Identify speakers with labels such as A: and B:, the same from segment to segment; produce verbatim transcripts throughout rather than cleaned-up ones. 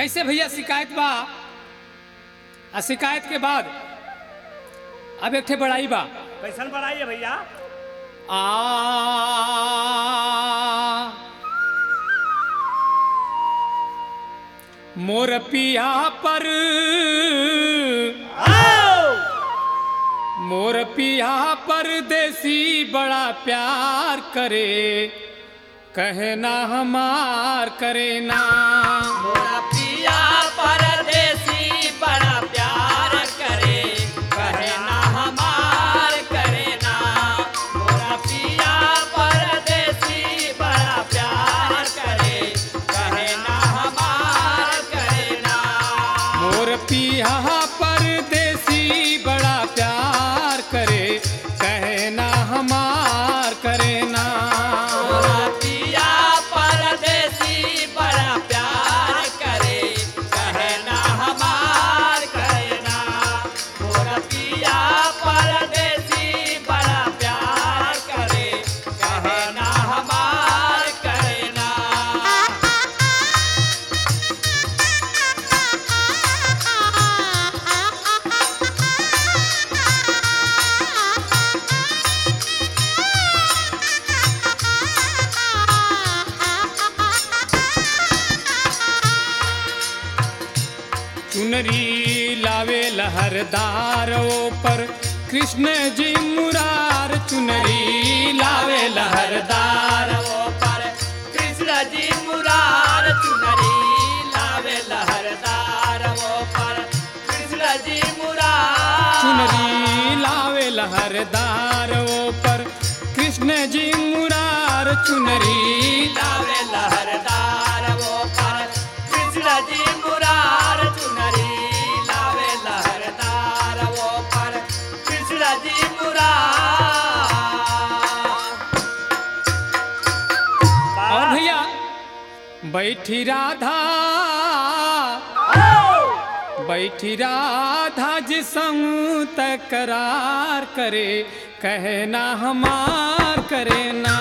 A: कैसे भैया शिकायत बा आ शिकायत के बाद अब एक ठे बड़ाई बा।
B: कैसन बढ़ाई है भैया?
A: आ मोर पिया पर मोर पिया परदेसी बड़ा प्यार करे, कहे ना हमार करे ना।
C: मोरा पिया परदेसी बड़ा प्यार करे, कहे ना हमार करे ना। मोरा पिया परदेसी बड़ा प्यार करे, कहे ना हमार करे ना।
A: मोर पिया परदेसी बड़ा प्यार करे, कहे ना हमार करे ना।
C: मोरा पिया परदेसी बड़ा प्यार करे, कहे ना हमार करे ना। मोरा पिया परदेसी बड़ा प्यार करे, कहे ना हमार करे ना।
A: चुनरी लावे लहरदार पर कृष्ण जी मुरार, चुनरी लावे लहरदार
C: वो पर कृष्ण जी मुरार, चुनरी लावे लहरदार वो पर कृष्ण जी मुरार।
A: चुनरी लावे लहरदार पर कृष्ण जी मुरार, चुनरी
C: लावे लहरदार वो पर कृष्ण जी मुरार। चुनरी लावे लहरदार वो पर कृष्ण जी मुरार।
A: और भैया बैठी राधा बैठी राधा जी संग तकरार करे, कहे ना हमार करे ना।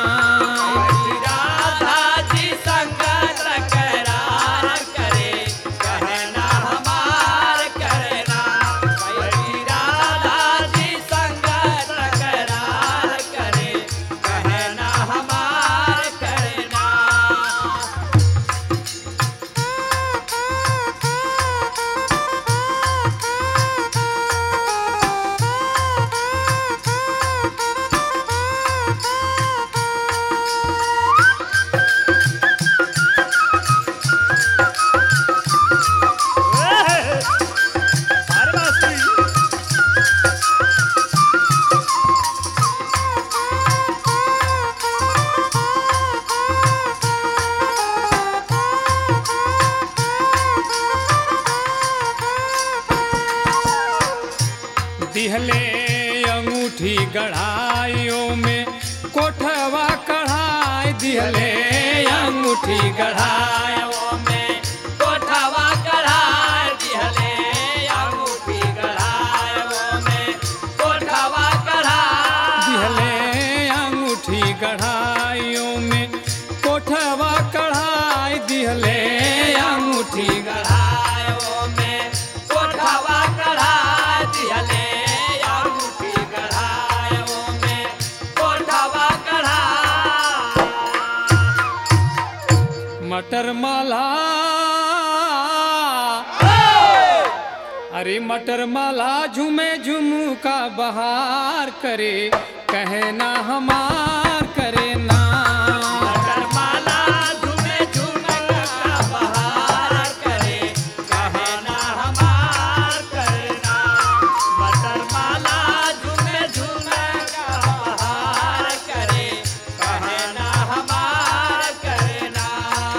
C: राधा जी संग तकरार करे, कहे ना हमार करे ना। बैठी राधा जी संग तकरार करे, कहे ना हमार करे ना।
B: अरे बास्ती
A: दिहले अंगूठी गढ़ाइयों में कोठवा कढ़ाई, दिहले अंगूठी गढ़ाई
C: वो में कोठवा कढ़ाई, दिहले अंगूठी गढ़ाई वो में कोठवा कढ़ाई।
A: दिहले अंगूठी गढ़ाइयों में कोठवा कढ़ाई, दिहले अंगूठी गढ़ाई
C: गढ़ाई वो में कोठवा कढ़ाई, दिहले अंगूठी गढ़ाई वो में कोठवा कढ़ाई।
A: मटर माला अरे मटर माला झूमे झुमका बहार करे, कहे ना हमार करे ना।
C: मटर माला झूमे झुमका बहार करे, कहे ना हमार करे ना। मटर माला झूमे झुमका बहार करे, कहे ना हमार करे ना।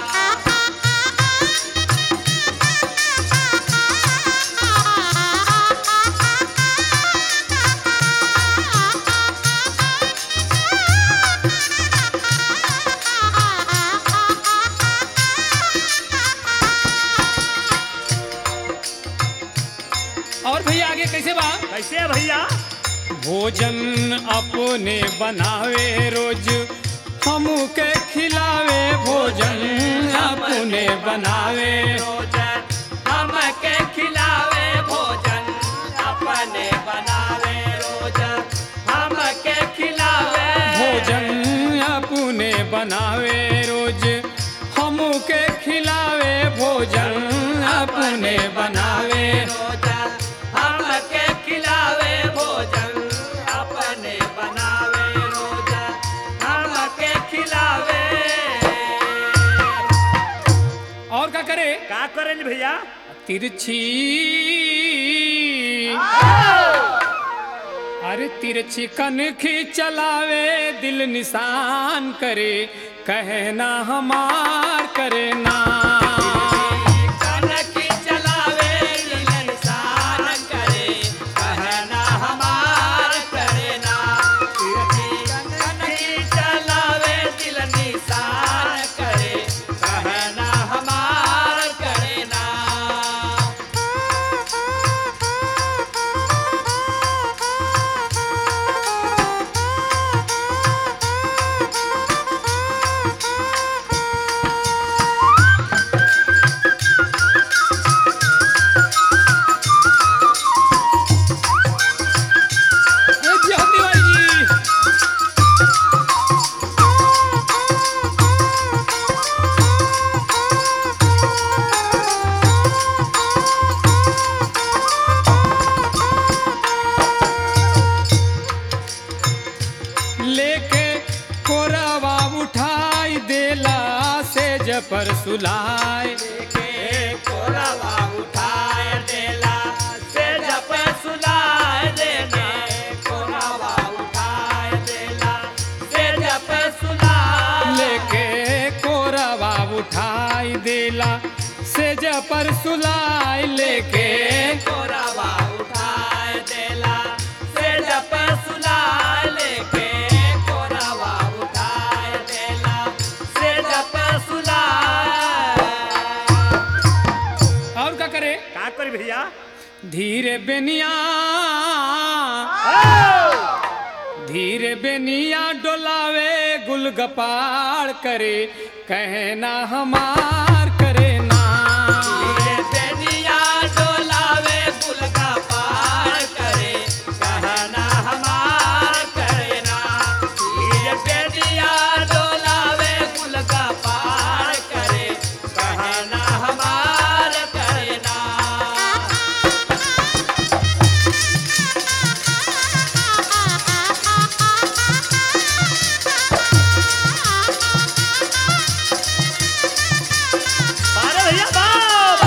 A: और भैया आगे कैसे बा?
B: कैसे है भैया?
A: भोजन अपने बनावे रोज, हमू के खिलावे, भोजन अपने बनावे
C: रोज
A: भोजन अपने बनावे
C: रोजा हमके खिलावे भोजन अपने बनावे रोजा हमके खिलावे।
A: और क्या करे
B: का करें भैया?
A: तिरछी अरे तिरछी कनखी चलावे दिल निशान करे कहना हमार करे ना।
C: कनखी चलावे दिल निशान करे कहना हमार करे ना। कनखी चलावे दिल निशान करे कहना हमार करे ना।
A: ए जी होती भाई जी लेके कोरावा उठाई देला से जपर सुलाए
C: के कोरावा उठाए देला से जप सुलाए देने कोरावा उठाए देला से जप सुलाए।
A: लेके कोरावा उठाई देला से जपर सुलाए लेके
C: कोरावा उठाए देला से जप सुलाए लेके कोरावा उठाए देला से जप सुलाए।
A: और क्या करे
B: का करें भैया?
A: धीरे बेनिया धीरे बेनिया डोलावे गुलगपाड़ करे कहना हमार करे ना।
C: धीरे बेनिया डोलावे गुल का पार करे कहना हमार करे ना। धीरे बेनिया डोलावे गुल का पार करे कहना हमार करे ना।
B: अरे भैया बाप!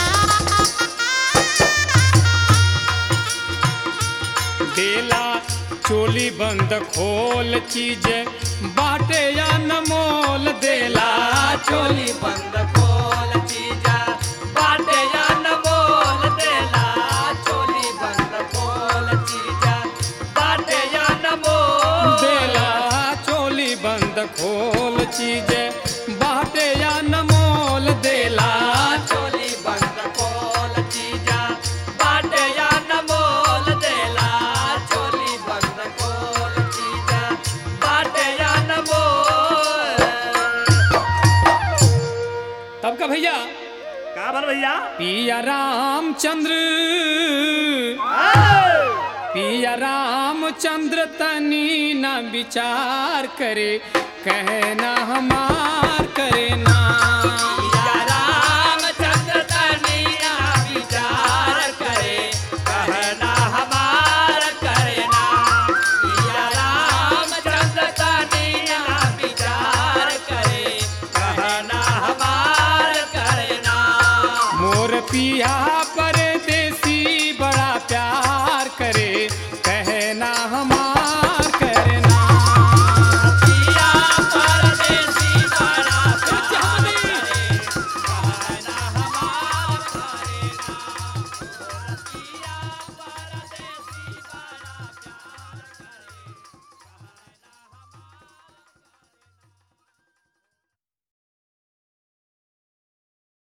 A: देला चोली बंद खोल चीज बाटे या नमोल देला
C: चोली बंद खोल चीजा बाटे या न बोल देला। चोली बंद खोल चीजा बाटे या न बोल
A: देला चोली बंद खोल चीज बाटे या नमोल देला
C: चोली बंद खोल चीजा बाटे या न बोल देला। चोली बंद खोल चीजा बाटे या न बोल।
A: तब का भैया
B: का भर भैया?
A: पिया रामचंद्र पिया रामचंद्र तनी न विचार करे कहना हमार